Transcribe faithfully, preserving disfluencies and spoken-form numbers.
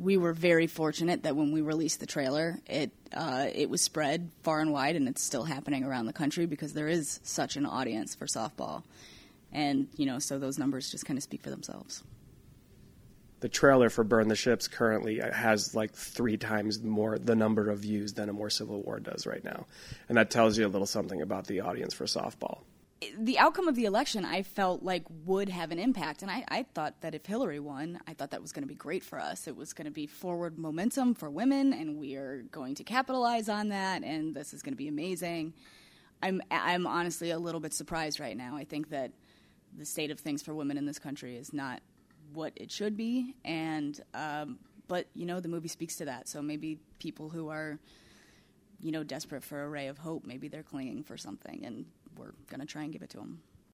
we were very fortunate that when we released the trailer, it uh, it was spread far and wide, and it's still happening around the country because there is such an audience for softball. And, you know, so those numbers just kind of speak for themselves. The trailer for Burn the Ships currently has like three times more the number of views than A More Civil War does right now. And that tells you a little something about the audience for softball. The outcome of the election, I felt like would have an impact. And I, I thought that if Hillary won, I thought that was going to be great for us. It was going to be forward momentum for women, and we are going to capitalize on that, and this is going to be amazing. I'm, I'm honestly a little bit surprised right now. I think that the state of things for women in this country is not what it should be, and um, but, you know, the movie speaks to that. So maybe people who are, you know, desperate for a ray of hope, maybe they're clinging for something, and we're going to try and give it to them.